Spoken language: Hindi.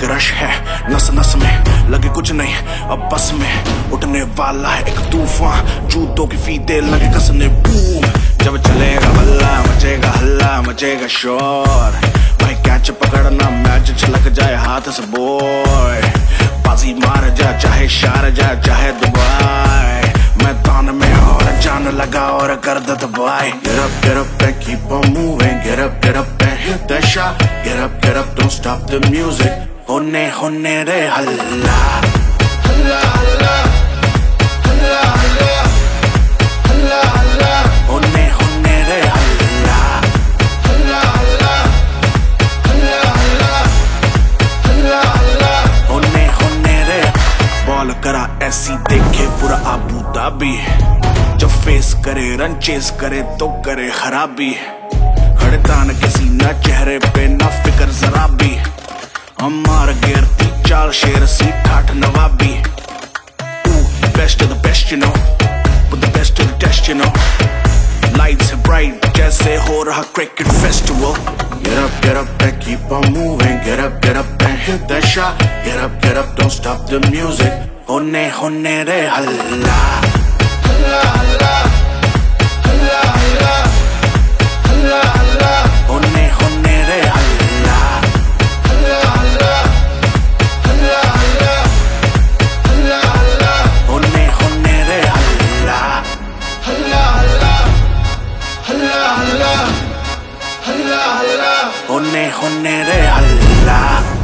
एक रश है नस नस में, लगे कुछ नहीं अब बस में। उठने वाला है एक तूफान, जूतों की फीते लगे कसने बूम। जब चलेगा बल्ला मचेगा हल्ला मचेगा शोर, भाई कैच पकड़ना मैच छलक जाए हाथ से बॉय। बाजी मार जा चाहे शारजा चाहे दुबई, मैदान में और जान लगा और कर दे दबाई। Get up and keep on moving, get up and hit that shot, get up, don't stop the music, होने रे हल्ला हल्ला हल्ला हल्ला हल्ला हल्ला हल्ला, होने रे हल्ला हल्ला हल्ला हल्ला हल्ला हल्ला हल्ला, होने रे। बॉल करा ऐसी देखे पूरा अबू धाबी, जब फेस करे रन चेस करे तो करे खराबी। खड़ता न किसी ना चेहरे पे ना फिकर जरा भी, हमार गिरती चाल शेर सी ठाठ नवाबी। Best of the best you know, put the best to the test you know, lights are bright जैसे हो रहा cricket festival। Get up and keep on moving, get up and hit that shot, get up, don't stop the music, होने रे हल्ला हल्ला हल्ला हल्ला हल्ला हल्ला हल्ला, होने रे हल्ला हल्ला हल्ला हल्ला हल्ला हल्ला हल्ला, होने रे हल्ला हल्ला हल्ला हल्ला हल्ला हल्ला हल्ला, होने रे हल्ला।